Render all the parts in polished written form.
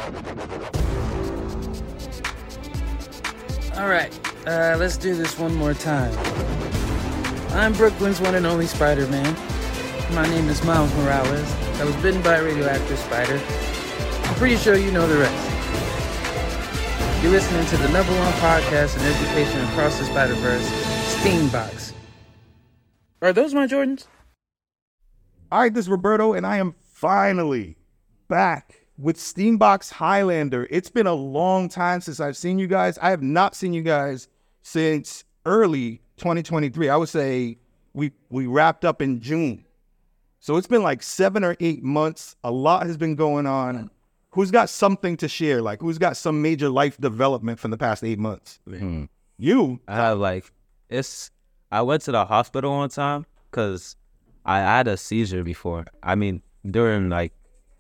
Alright, let's do this one more time. I'm Brooklyn's one and only Spider-Man. My name is Miles Morales. I was bitten by a radioactive spider. I'm pretty sure you know the rest. You're listening to the #1 podcast in education across the Spider-Verse, Steambox. Are those my Jordans? All right, this is Roberto, and I am finally back with Steambox Highlander. It's been a long time since I've seen you guys. I have not seen you guys since early 2023. I would say we wrapped up in June. So it's been like 7 or 8 months. A lot has been going on. Who's got something to share? Like, who's got some major life development from the past 8 months? You? I have I went to the hospital one time because I had a seizure before. I mean, during like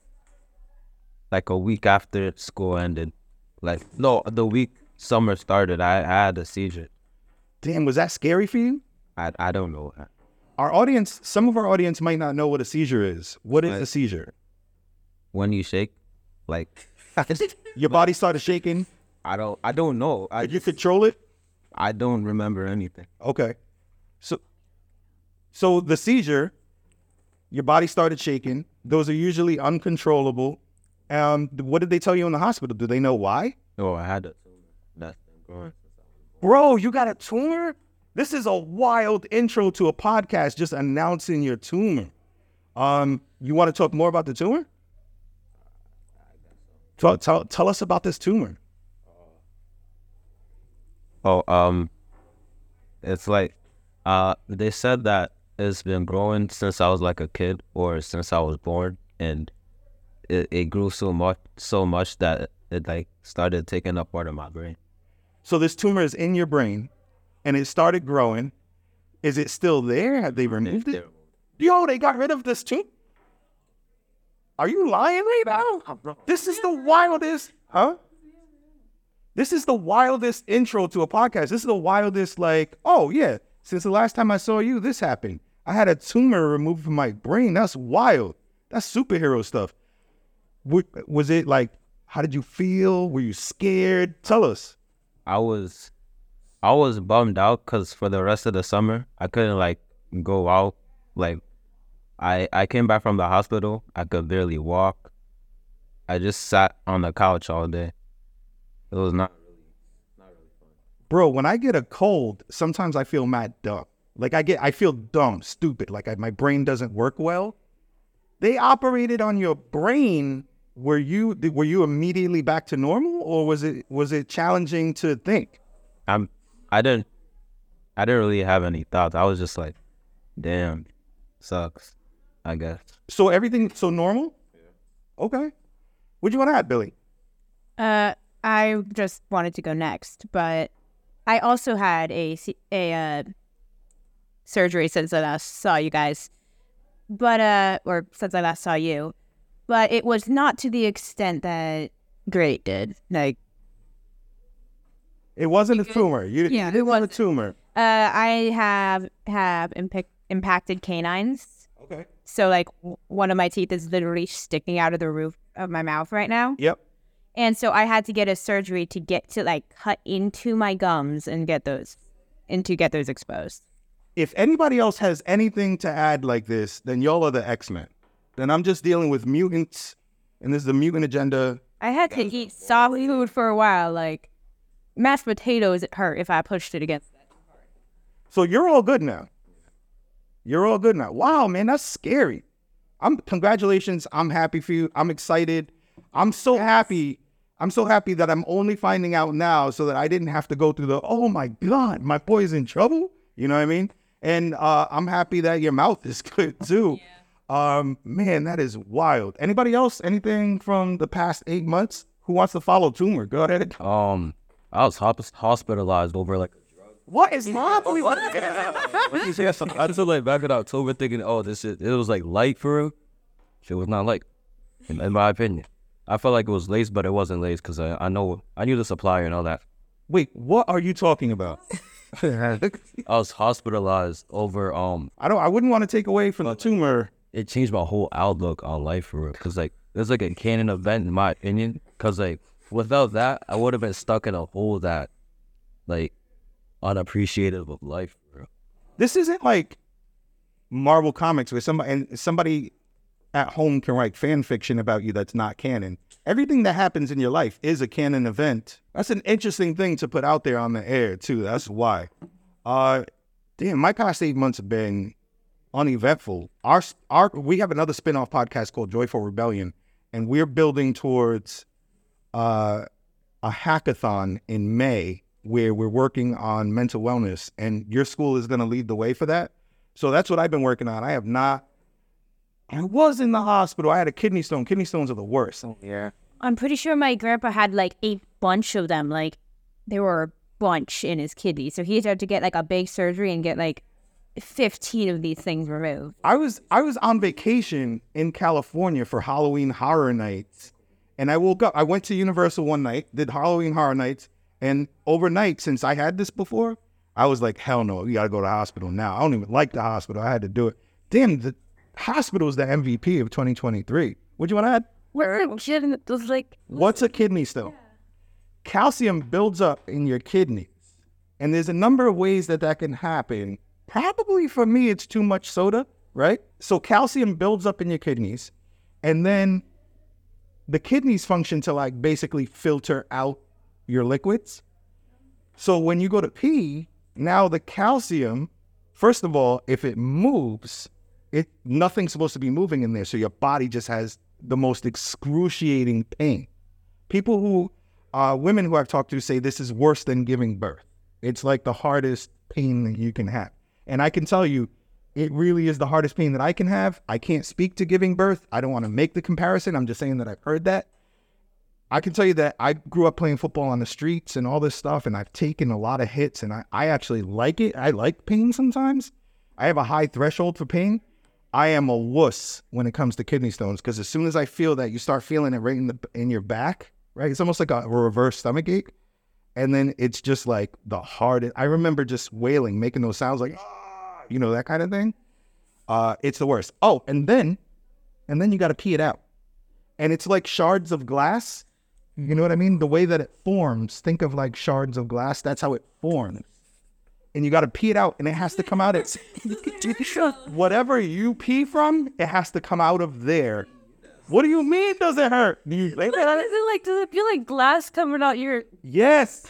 a week after school ended. The week summer started, I had a seizure. Damn, was that scary for you? I don't know. Some of our audience might not know what a seizure is. What is a seizure? When you shake, your body started shaking? I don't know. Did you control it? I don't remember anything. Okay. So the seizure, your body started shaking. Those are usually uncontrollable. What did they tell you in the hospital? Do they know why? No, I had a tumor. That's been growing since I was born. Bro, you got a tumor? This is a wild intro to a podcast, just announcing your tumor. You want to talk more about the tumor? Tell us about this tumor. It's like, they said that it's been growing since I was like a kid or since I was born, and it grew so much that it like started taking up part of my brain. So this tumor is in your brain, and it started growing. Is it still there? Have they removed it? Yo, they got rid of this tumor? Are you lying right now? This is the wildest, This is the wildest intro to a podcast. This is the wildest, oh yeah, since the last time I saw you, this happened. I had a tumor removed from my brain. That's wild. That's superhero stuff. Was it like, how did you feel? Were you scared? Tell us. I was bummed out because for the rest of the summer, I couldn't go out. I came back from the hospital. I could barely walk. I just sat on the couch all day. It was not really fun. Bro, when I get a cold, sometimes I feel mad dumb. I feel dumb, stupid. My brain doesn't work well. They operated on your brain. Were you immediately back to normal, or was it challenging to think? I didn't really have any thoughts. I was just like, damn, sucks, I guess. So everything normal? Yeah. Okay. What do you want to add, Billy? I just wanted to go next, but I also had a surgery since I last saw you guys, or since I last saw you, but it was not to the extent that Great did. It wasn't a tumor. It was a tumor. I have impacted canines. Okay. So one of my teeth is literally sticking out of the roof of my mouth right now. Yep. And so I had to get a surgery to get to cut into my gums and get those exposed. If anybody else has anything to add like this, then y'all are the X-Men. Then I'm just dealing with mutants, and this is the mutant agenda. I had to eat soft food for a while. Mashed potatoes hurt if I pushed it against that. So you're all good now. Wow, man, that's scary. Congratulations. I'm happy for you. I'm excited. I'm so happy that I'm only finding out now so that I didn't have to go through oh my God, my boy's in trouble. You know what I mean? And I'm happy that your mouth is good too. Yeah. Man, that is wild. Anybody else? Anything from the past 8 months? Who wants to follow tumor? Go ahead. I was hospitalized over a drug. What is wrong? I just back in October thinking, this shit, it was light for real. Shit was not light, in my opinion. I felt like it was laced, but it wasn't laced because I knew the supplier and all that. Wait, what are you talking about? I was hospitalized over I wouldn't want to take away from the tumor. It changed my whole outlook on life for real. Because there's a canon event in my opinion Because, like, without that, I would have been stuck in a hole that, like, unappreciative of life, bro. This isn't like Marvel Comics where somebody at home can write fan fiction about you that's not canon. Everything that happens in your life is a canon event. That's an interesting thing to put out there on the air, too. That's why. Damn, my past 8 months have been uneventful. We have another spin-off podcast called Joyful Rebellion, and we're building towards a hackathon in May where we're working on mental wellness, and your school is going to lead the way for that. So that's what I've been working on. I was in the hospital. I had a kidney stone. Kidney stones are the worst. Yeah. I'm pretty sure my grandpa had like a bunch of them. Like there were a bunch in his kidney. So he had to get like a big surgery and get like 15 of these things removed. I was on vacation in California for Halloween Horror Nights. And I woke up. I went to Universal one night, did Halloween Horror Nights. And overnight, since I had this before, I was like, hell no, you got to go to the hospital now. I don't even like the hospital. I had to do it. Damn, the hospital's the MVP of 2023. What do you want to add? What's a kidney stone? Yeah. Calcium builds up in your kidneys. And there's a number of ways that can happen. Probably for me, it's too much soda, right? So calcium builds up in your kidneys. And then the kidneys function to like basically filter out your liquids. So when you go to pee, now the calcium, first of all, if it moves, nothing's supposed to be moving in there. So your body just has the most excruciating pain. People women who I've talked to say this is worse than giving birth. It's like the hardest pain that you can have. And I can tell you, it really is the hardest pain that I can have. I can't speak to giving birth. I don't want to make the comparison. I'm just saying that I've heard that. I can tell you that I grew up playing football on the streets and all this stuff, and I've taken a lot of hits, and I actually like it. I like pain sometimes. I have a high threshold for pain. I am a wuss when it comes to kidney stones, because as soon as I feel that, you start feeling it right in your back, right? It's almost like a reverse stomach ache. And then it's just like the hardest. I remember just wailing, making those sounds like, that kind of thing. It's the worst. Oh, and then you got to pee it out. And it's like shards of glass. You know what I mean? The way that it forms, think of like shards of glass. That's how it forms. And you got to pee it out, and it has to come out. Whatever you pee from, it has to come out of there. What do you mean does it hurt? Does it feel like glass coming out your... Yes.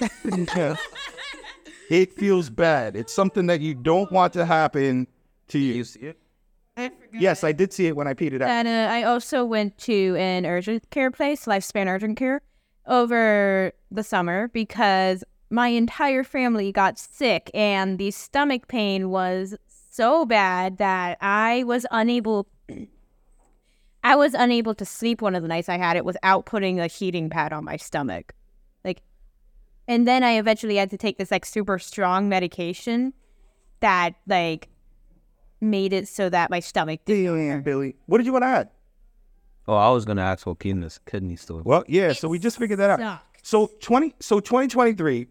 It feels bad. It's something that you don't want to happen to you. You see it? Yes, I did see it when I peed it out. And I also went to an urgent care place, Lifespan Urgent Care, over the summer because my entire family got sick, and the stomach pain was so bad that I was unable to sleep one of the nights I had it without putting a heating pad on my stomach. And then I eventually had to take this super strong medication that made it so that my stomach didn't. Billy, what did you want to add? Oh, I was gonna ask what kidney stone. Well, yeah, so we just figured that out. So 2023,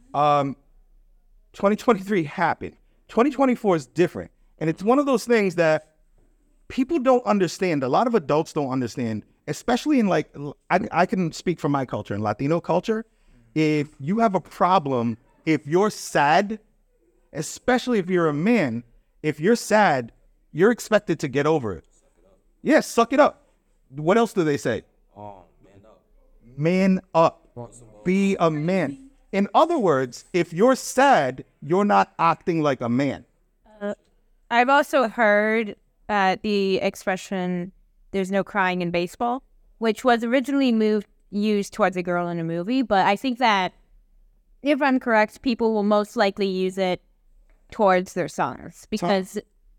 2023 happened. 2024 is different, and it's one of those things that people don't understand. A lot of adults don't understand, especially in I can speak from my culture, in Latino culture. If you have a problem, if you're sad, especially if you're a man, if you're sad, you're expected to get over it. Yes, suck it up. What else do they say? Oh, man up. Man up. Be a man. In other words, if you're sad, you're not acting like a man. I've also heard the expression, there's no crying in baseball, which was originally used towards a girl in a movie. But I think that, if I'm correct, people will most likely use it towards their sons because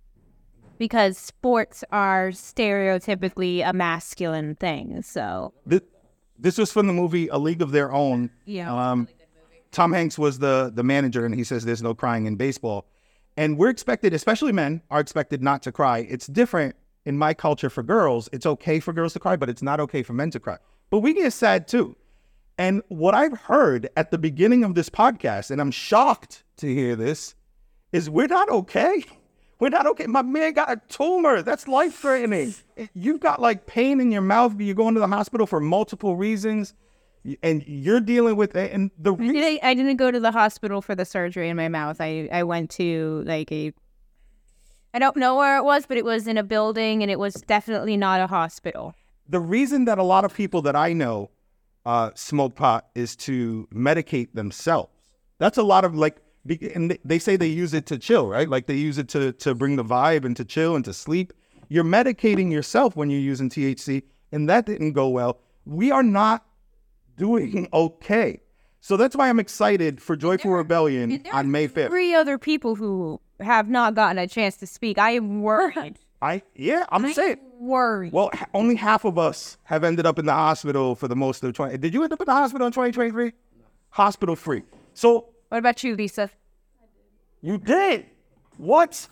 sports are stereotypically a masculine thing. So this was from the movie A League of Their Own. Yeah, really good movie. Tom Hanks was the manager, and he says there's no crying in baseball. And we're expected, especially men, are expected not to cry. It's different in my culture for girls. It's okay for girls to cry, but it's not okay for men to cry. But we get sad too. And what I've heard at the beginning of this podcast, and I'm shocked to hear this, is we're not okay. We're not okay. My man got a tumor. That's life-threatening. You've got pain in your mouth, but you're going to the hospital for multiple reasons. and you're dealing with it. And I didn't go to the hospital for the surgery in my mouth. I went to like I don't know where it was, but it was in a building, and it was definitely not a hospital. the reason that a lot of people that I know smoke pot is to medicate themselves. That's a lot of and they say they use it to chill, right? Like they use it to bring the vibe and to chill and to sleep. You're medicating yourself when you're using THC, and that didn't go well. We are not doing okay. So that's why I'm excited for Joyful Rebellion on May 5th. 3 other people who have not gotten a chance to speak. I am worried. I'm saying. Worried. Well, only half of us have ended up in the hospital for the most of 20. Did you end up in the hospital in 2023? Hospital free. So. What about you, Lisa? You did? What?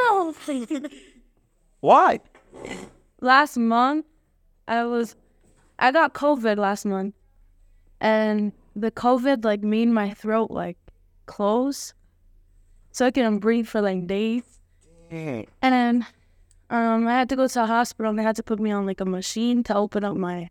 Why? Last month, I got COVID last month, and the COVID made my throat close, so I couldn't breathe for days. Dang. And then I had to go to the hospital, and they had to put me on a machine to open up my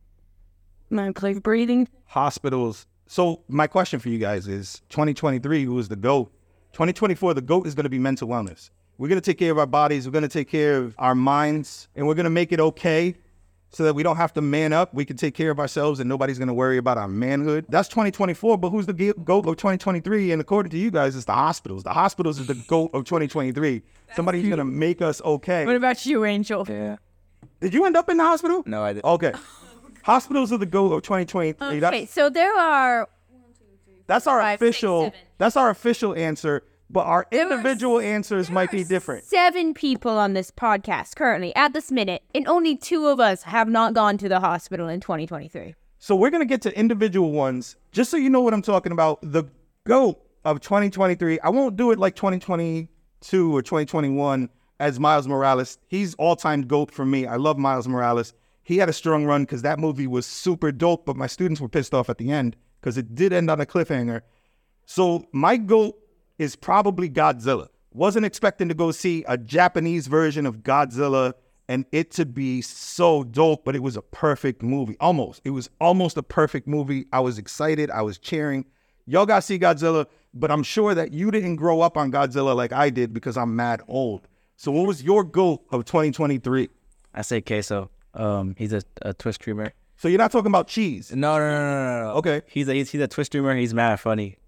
breathing. Hospitals. So my question for you guys is 2023 was the GOAT. 2024, the GOAT is going to be mental wellness. We're going to take care of our bodies. We're going to take care of our minds, and we're going to make it okay so that we don't have to man up. We can take care of ourselves, and nobody's going to worry about our manhood. That's 2024, but who's the GOAT of 2023? And according to you guys, it's the hospitals. The hospitals is the GOAT of 2023. Somebody's going to make us okay. What about you, Angel? Yeah. Did you end up in the hospital? No, I didn't. Okay. Hospitals are the GOAT of 2023. Okay, so there are That's our 5, 6, official. 7. That's our official answer. But our individual answers might be different. 7 people on this podcast currently at this minute, and only 2 of us have not gone to the hospital in 2023. So we're gonna get to individual ones, just so you know what I'm talking about. The GOAT of 2023. I won't do it like 2022 or 2021 as Miles Morales. He's all-time GOAT for me. I love Miles Morales. He had a strong run because that movie was super dope, but my students were pissed off at the end because it did end on a cliffhanger. So my GOAT is probably Godzilla. Wasn't expecting to go see a Japanese version of Godzilla and it to be so dope, but it was a perfect movie. Almost. It was almost a perfect movie. I was excited. I was cheering. Y'all got to see Godzilla, but I'm sure that you didn't grow up on Godzilla like I did because I'm mad old. So what was your GOAT of 2023? I say Queso. He's a Twitch streamer. So you're not talking about cheese? No. Okay. He's a Twitch streamer. He's mad funny.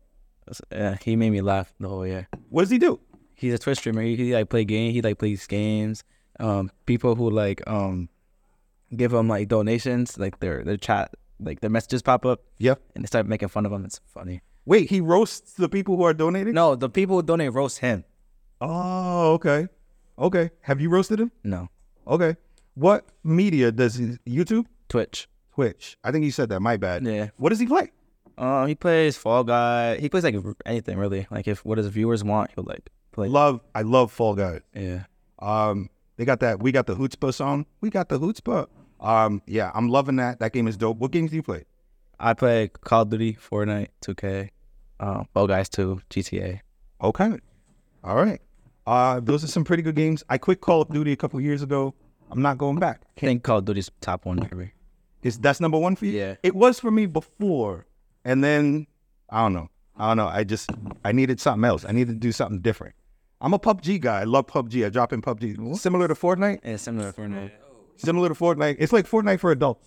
He made me laugh the whole year. What does he do? He's a Twitch streamer. He play games. He plays games. People who give him donations, their chat, their messages pop up. Yep. And they start making fun of him. It's funny. Wait, he roasts the people who are donating? No, the people who donate roast him. Oh, okay. Okay. Have you roasted him? No. Okay. What media does he? YouTube? Twitch. I think you said that. My bad. Yeah. What does he play? He plays Fall Guy. He plays anything really. If what his viewers want, he'll play. I love Fall Guys. Yeah. They got that. We got the Chutzpah song. We got the Chutzpah. Yeah, I'm loving that. That game is dope. What games do you play? I play Call of Duty, Fortnite, 2K, Fall Guys 2, GTA. Okay. All right. Those are some pretty good games. I quit Call of Duty a couple years ago. I'm not going back. I think Call of Duty's top 1 for me. That's number 1 for you? Yeah. It was for me before, and then I don't know. I needed something else. I needed to do something different. I'm a PUBG guy. I love PUBG. I drop in PUBG. Similar to Fortnite? Yeah, similar to Fortnite. Similar to Fortnite. It's like Fortnite for adults.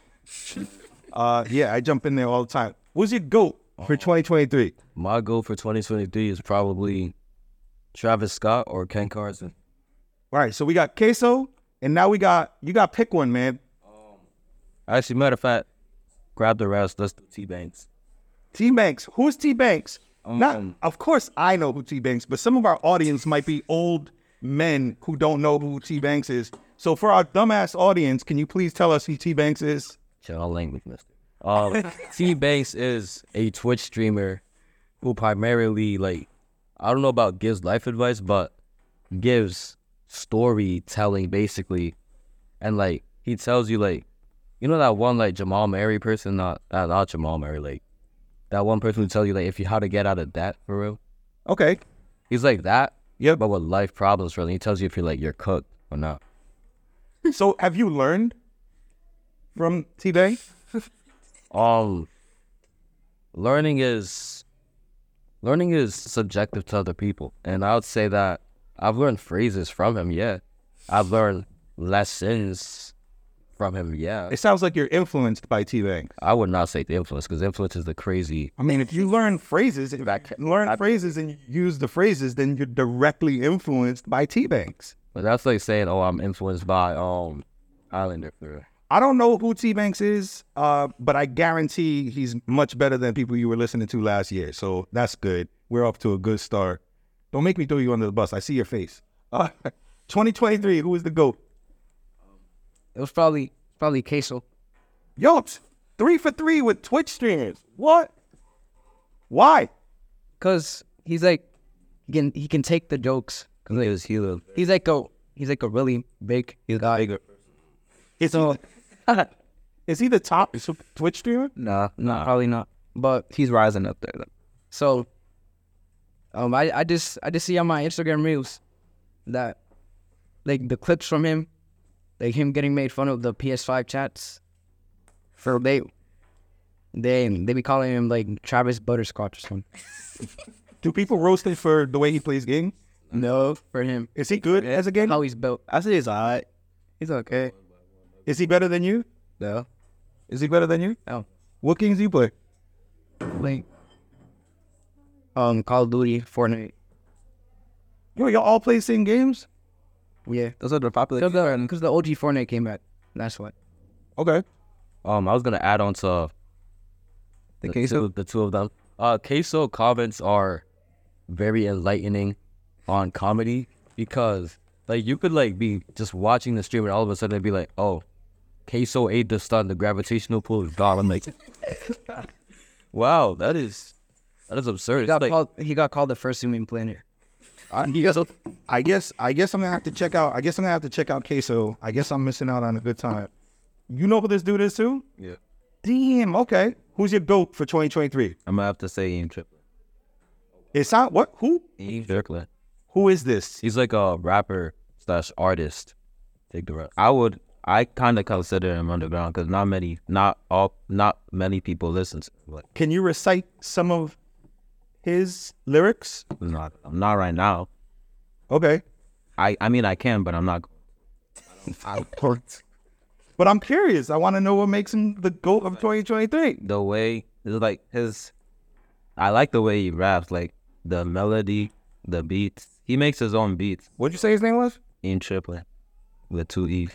Yeah, I jump in there all the time. What's your GOAT for 2023? My goal for 2023 is probably Travis Scott or Ken Carson. All right, so we got Queso, and now you got to pick one, man. Actually, matter of fact, grab the rest. Let's do T-Banks. T-Banks. Who's T-Banks? Of course I know who T-Banks, but some of our audience might be old men who don't know who T-Banks is. So for our dumbass audience, can you please tell us who T-Banks is? Chill language, mister. T-Banks is a Twitch streamer who primarily, I don't know about gives life advice, but gives storytelling, basically. And, he tells you, you know that one, Jamal Murray person? Not Jamal Murray, that one person who tells you, if you how to get out of debt, for real. Okay. He's like that, Yep. but with life problems, really. He tells you if you're cooked or not. So have you learned from T-Banks? learning is subjective to other people, and I would say that I've learned phrases from him. Yeah, I've learned lessons from him. Yeah, It sounds like you're influenced by T-Banks. I would not say the influence, because influence is the crazy. I mean, if you learn phrases, phrases and you use the phrases, then you're directly influenced by T-Banks. But that's like saying, "Oh, I'm influenced by Islander." I don't know who T-Banks is, but I guarantee he's much better than people you were listening to last year. So that's good. We're off to a good start. Don't make me throw you under the bus. I see your face. 2023, who is the GOAT? It was probably Queso. Yo, 3 for 3 with Twitch streamers. What? Why? Cause he's like, he can take the jokes. Cause like, he's like a really big guy. Is he the top Twitch streamer? Nah, probably not. But he's rising up there. Though. So, I just see on my Instagram reels that, like, the clips from him, like him getting made fun of the PS5 chats. For they be calling him like Travis Butterscotch or something. Do people roast him for the way he plays games? No, for him. Is he good as a gamer? How he's built. I say he's alright. He's okay. Is he better than you? No. Is he better than you? No. What games do you play? Like, Call of Duty, Fortnite. Yo, y'all all play the same games? Yeah. Those are the popular. Because the OG Fortnite came back. That's what. Okay. I was gonna add on to the two of them. Queso comments are very enlightening on comedy, because like you could like be just watching the stream and all of a sudden it'd be like, oh, Queso ate the stun, the gravitational pull is gone. I'm like, wow, that is absurd. He got called the first human planet. I guess I'm gonna have to check out. I guess I'm gonna have to check out Queso. I guess I'm missing out on a good time. You know who this dude is too? Yeah. Damn. Okay. Who's your GOAT for 2023? I'm gonna have to say Ian Triplett. It's not what? Who? Ian Triplett. Who is this? He's like a rapper / artist. Take the rest. I kind of consider him underground because not many people listen to him. Like, Can you recite some of his lyrics? I'm not right now. Okay. I mean I can, but I'm not. But I'm curious. I want to know what makes him the GOAT of 2023. The way it's like I like the way he raps, like the melody, the beats. He makes his own beats. What'd you say his name was? Ian Triplett with 2 E's.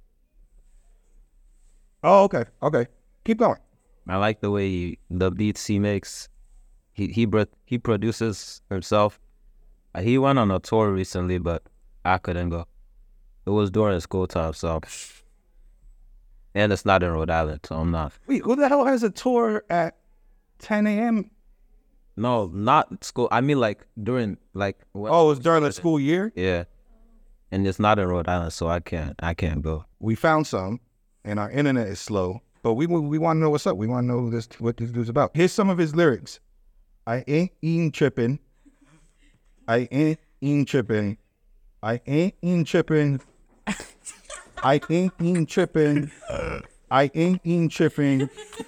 Oh, okay. Okay. Keep going. I like the way the beats he makes. He produces himself. He went on a tour recently, but I couldn't go. It was during school time, so. And it's not in Rhode Island, so I'm not. Wait, who the hell has a tour at 10 a.m.? No, not school. I mean, like during when, Oh, it's during the school year? Yeah, and it's not in Rhode Island, so I can't go. We found some, and our internet is slow, but we want to know what's up. We want to know what this dude's about. Here's some of his lyrics. I ain't eating tripping. I ain't eating tripping. I ain't eating tripping. I ain't eating tripping. I ain't eating tripping.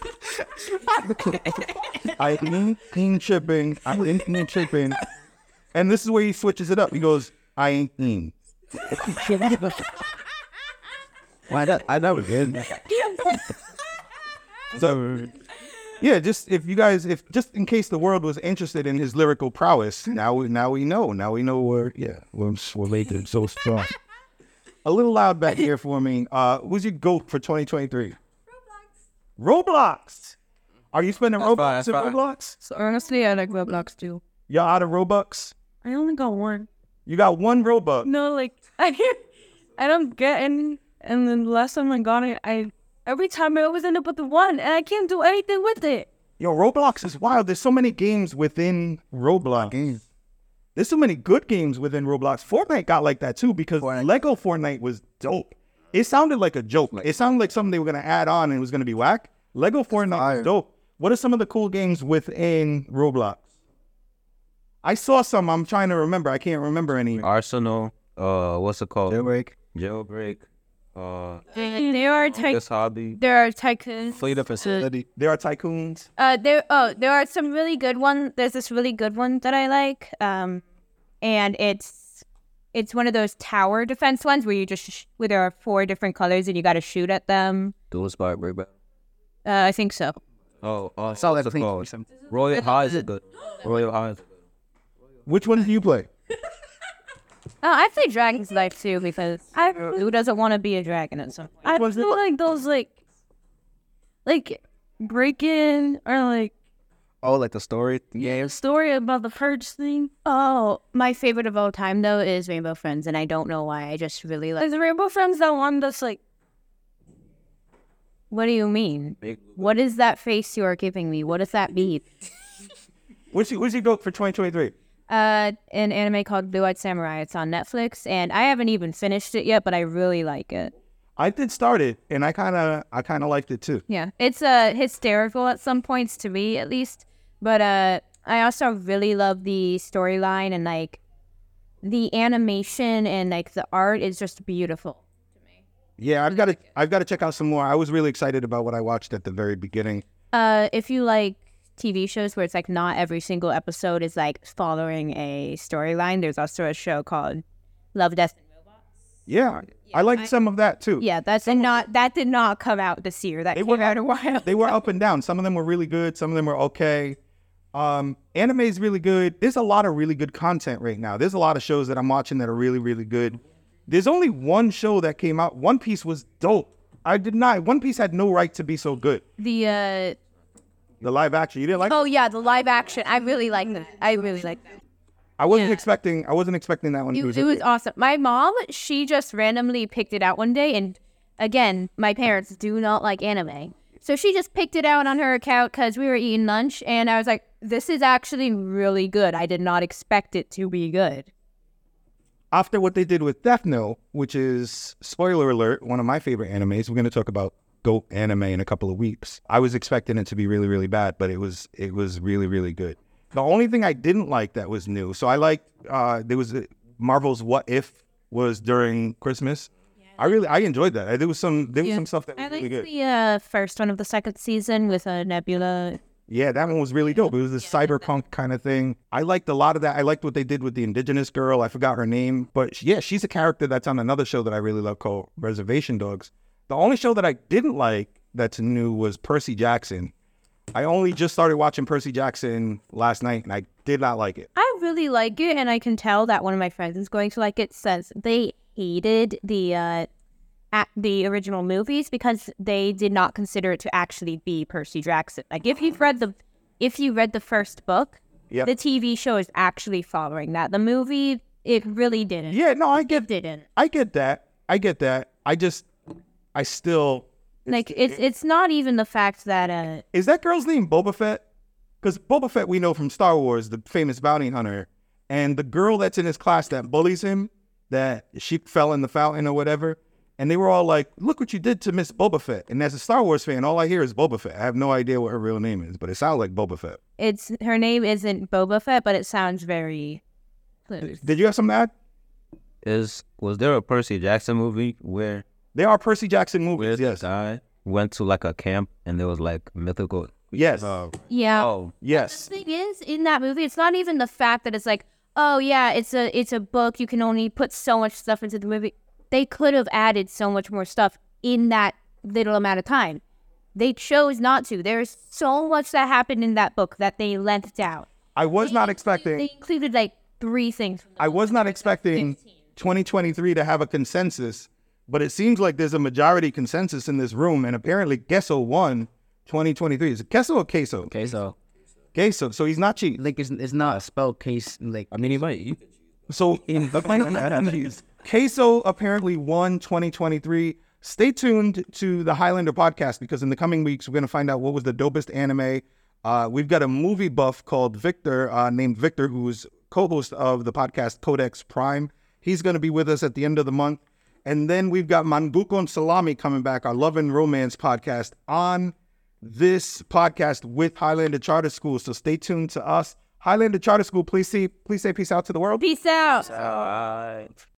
I ain't eating tripping. I ain't eating tripping. And this is where he switches it up. He goes, I ain't eating. Why that? I never did. So, yeah, just just in case the world was interested in his lyrical prowess, now we know. Now we know we're making so strong. A little loud back here for me. Who's your GOAT for 2023? Roblox. Are you spending Robux in Roblox? So honestly, I like Roblox too. Y'all out of Robux? I only got one. You got one Robux. No, like I don't get any. And then the last time I got it, every time I always end up with the one, and I can't do anything with it. Yo, Roblox is wild. There's so many games within Roblox. There's so many good games within Roblox. Fortnite got like that too because Lego Fortnite was dope. It sounded like a joke. It sounded like something they were going to add on and it was going to be whack. Lego Fortnite was dope. What are some of the cool games within Roblox? I saw some. I'm trying to remember. I can't remember any. Arsenal. What's it called? Jailbreak. There are This hobby. there are tycoons. Fleet of facility. There are tycoons. There are some really good ones. There's this really good one that I like. And it's one of those tower defense ones where you just where there are 4 different colors and you got to shoot at them. Dual Spire Break Battle. I think so. Oh, Saw that what's it thing. called? Royal High is good. Royal High is good. Which one do you play? I play Dragon's Life too because who doesn't want to be a dragon at some point? I feel like those like break-in or like Oh, like the story games? story about the purge thing. Oh, my favorite of all time though is Rainbow Friends, and I don't know why. I just really like. Is the Rainbow Friends that one that's like What do you mean? Big What is that face you are giving me? What does that mean? What's your goat for 2023? An anime called Blue Eyed Samurai. It's on Netflix, and I haven't even finished it yet, but I really like it. I did start it, and I kind of liked it too. Yeah, it's hysterical at some points to me, at least. But I also really love the storyline and like the animation and like the art is just beautiful. Yeah, I've got to check out some more. I was really excited about what I watched at the very beginning. If you like TV shows where it's like not every single episode is like following a storyline, there's also a show called Love, Death, and Robots. Yeah, I liked some of that too. Yeah, that did not come out this year. That came out a while. They were up and down. Some of them were really good. Some of them were okay. Anime is really good. There's a lot of really good content right now. There's a lot of shows that I'm watching that are really, really good. There's only one show that came out. One Piece was dope. One Piece had no right to be so good. The live action. You didn't like it? oh yeah, the live action. I really like that. I really like that. I wasn't expecting that one. It was awesome. My mom, she just randomly picked it out one day, and again, my parents do not like anime. So she just picked it out on her account because we were eating lunch, and I was like, this is actually really good. I did not expect it to be good. After what they did with Death Note, which is, spoiler alert, one of my favorite animes. We're going to talk about GOAT anime in a couple of weeks. I was expecting it to be really, really bad, but it was really, really good. The only thing I didn't like that was new. So I liked, there was Marvel's What If was during Christmas. I enjoyed that. There was some stuff that was really good. The first one of the second season with Nebula. Yeah, that one was really dope. It was this cyberpunk kind of thing. I liked a lot of that. I liked what they did with the indigenous girl. I forgot her name. But yeah, she's a character that's on another show that I really love called Reservation Dogs. The only show that I didn't like that's new was Percy Jackson. I only just started watching Percy Jackson last night, and I did not like it. I really like it, and I can tell that one of my friends is going to like it since they hated the original movies because they did not consider it to actually be Percy Jackson. Like if you read the first book, Yep. the TV show is actually following that. The movie, it really didn't. Yeah, no, I get Didn't. I get that. I still... Like it's not even the fact that Is that girl's name Boba Fett? Because Boba Fett we know from Star Wars, the famous bounty hunter. And the girl that's in his class that bullies him, that she fell in the fountain or whatever. And they were all like, look what you did to Miss Boba Fett. And as a Star Wars fan, all I hear is Boba Fett. I have no idea what her real name is, but it sounds like Boba Fett. her name isn't Boba Fett, but it sounds very close. Did you have something to add? Was there a Percy Jackson movie where There are Percy Jackson movies, the yes. guy went to like a camp and there was like mythical? Yes. Yeah. Oh, Yes. The thing is, in that movie, it's not even the fact that it's like, oh yeah, it's a book. You can only put so much stuff into the movie. They could have added so much more stuff in that little amount of time. They chose not to. There's so much that happened in that book that they lengthed out. I was not expecting... They included like 3 things. From the I was not expecting 2023 to have a consensus, but it seems like there's a majority consensus in this room, and apparently Queso won 2023. Is it Queso or Queso? Okay, so Queso. So he's not cheating. like it's not a spell case. Like I mean, he might. So Queso apparently won 2023. Stay tuned to the Highlander podcast because in the coming weeks, we're going to find out what was the dopest anime. We've got a movie buff called Victor, named Victor, who's co-host of the podcast Codex Prime. He's going to be with us at the end of the month. And then we've got Manbuko and Salami coming back, our love and romance podcast, on this podcast with Highlander Charter School. So stay tuned to us. Highlander Charter School, please say peace out to the world. Peace out. all right.